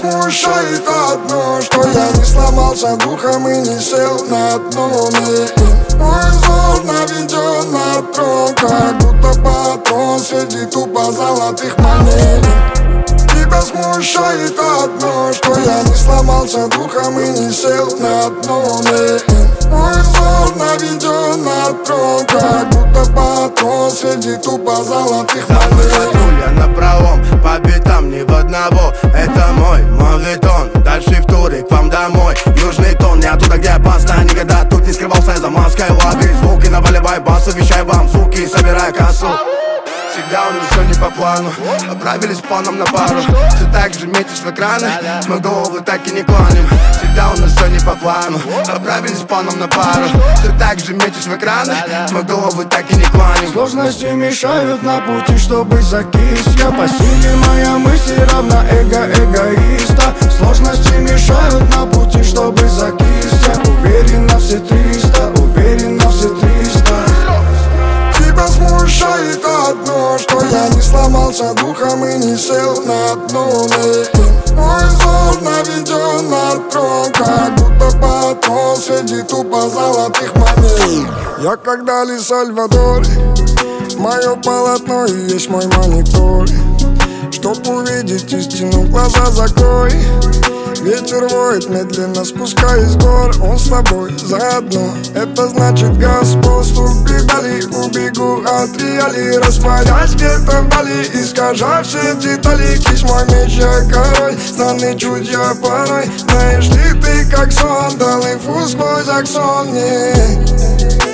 смущает одно, что я не сломался духом и не сел на дно. Мой взор наведен на трон, как будто патрон среди тупо золотых монет. Тебя смущает одно, что я не сломался духом и не сел на дно. Мой взор наведен на трон, как будто патрон среди тупо золотых монет. Я напролом, по битам ни в одного. Это мой мавитон, дальше в туре к вам домой. Южный тон, не оттуда, где опасно. Никогда тут не скрывался за маской. Лови звуки, наваливай бас, вещай вам, суки, собирай кассу. Всегда у нас все не по плану, отправились планом на пару. Все так же метишь в экраны, мы головы так и не кланим. Всегда у нас все не по плану, отправились планом на пару. Все так же метишь в экраны, мы головы так и не кланим. Сложности мешают на пути, чтобы закис. Я по силе, моя мысль равна эго эгоиста. Сложности мешают на пути, чтобы закис. Я уверен на все 300, уверен на все 300. Тебя смущает одно, что я не сломался духом и не сел на дно. Мой взор наведен на трон, как будто патрон среди тупо золотых монет. Я как Дали Сальвадор, мое полотно и есть мой монитор. Чтоб увидеть истину, глаза закрой. Ветер воет, медленно спускаясь с гор. Он с тобой заодно, это значит Господь. Ступи дали, убегу от реалий. Растворясь где-то вдали, искажая все детали. Кись мой меч, я король, странный чуть я порой. Знаешь ли ты, как сон, дал инфу сквозь аксон мне.